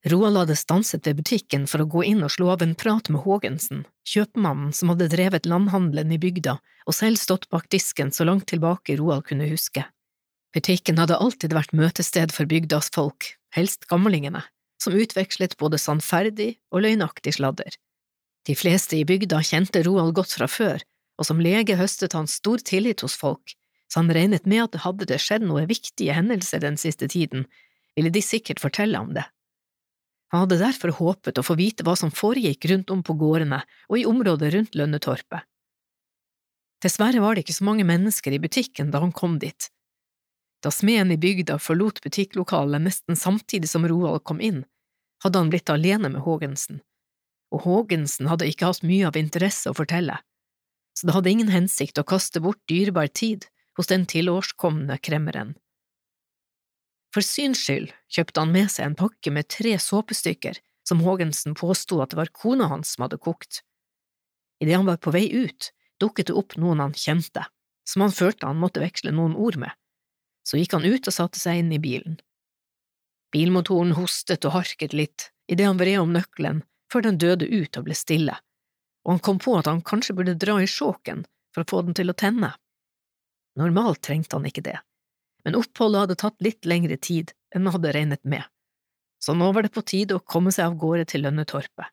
Roald hadde stanset ved butikken for å gå inn og slå av en prat med Haagensen, kjøpmannen som hadde drevet landhandelen i bygda og selv stått bak disken så langt tilbake Roald kunne huske. Butikken hadde alltid vært møtested for bygdas folk, helst gamlingene, som utvekslet både sannferdig og løgnaktig sladder. De fleste i bygda kjente Roald godt fra før, og som lege høstet han stor tillit hos folk, så han regnet med at hadde det skjedd noe viktige hendelser den siste tiden, ville de sikkert fortelle om det. Han hadde derfor håpet å få vite hva som foregikk rundt om på gårdene og i området rundt Lønnetorpet. Dessverre var det ikke så mange mennesker i butikken da han kom dit. Da smeden i bygda forlot butikklokalet nesten samtidig som Roald kom inn, hadde han blitt alene med Haagensen, og Haagensen hadde ikke hatt mye av interesse å fortelle, så det hadde ingen hensikt å kaste bort dyrebar tid hos den tilårskomne kremmeren. For syns skyld kjøpte han med seg en pakke med 3 såpestykker som Haagensen påstod at det var kona hans som hadde kokt. Idet han var på vei ut, dukket det opp noen han kjente, som han følte han måtte veksle noen ord med. Så gikk han ut og satte seg inn i bilen. Bilmotoren hostet og harket litt idet han vred om nøkkelen før den døde ut og ble stille, og han kom på at han kanskje burde dra i sjåken for å få den til å tenne. Normalt trengte han ikke det, men oppholdet hadde tatt litt lengre tid enn han hadde regnet med, så nå var det på tide å komme seg av gårde til Lønnetorpet.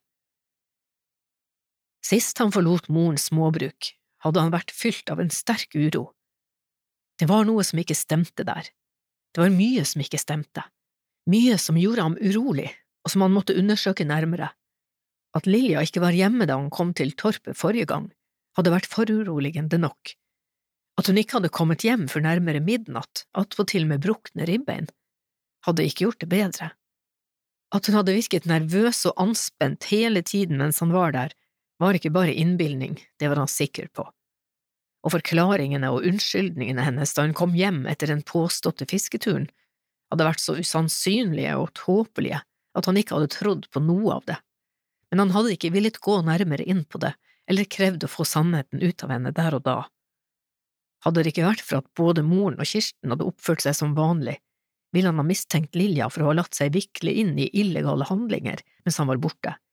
Sist han forlot morens småbruk, hadde han vært fylt av en sterk uro. Det var noe som ikke stemte der. Det var mye som ikke stemte. Mye som gjorde ham urolig, og som han måtte undersøke nærmere. At Lilja ikke var hjemme da hun kom til torpet forrige gang, hadde vært foruroligende nok. At hun ikke hadde kommet hjem før nærmere midnatt, attpåtil med brukne ribbein, hadde ikke gjort det bedre. At hun hadde virket nervøs og anspent hele tiden mens han var der, var ikke bare innbildning, det var han sikker på. Og forklaringene og unnskyldningene hennes da hun kom hjem etter den påståtte fisketuren, hadde vært så usannsynlige og tåpelige at han ikke hadde trodd på noe av det. Men han hadde ikke villet gå nærmere inn på det, eller krevd å få sannheten ut av henne der og da. Hadde det ikke vært for at både moren og Kirsten hadde oppført seg som vanlig, ville han ha mistenkt Lilja for å ha latt seg vikle inn i illegale handlinger mens han var borte,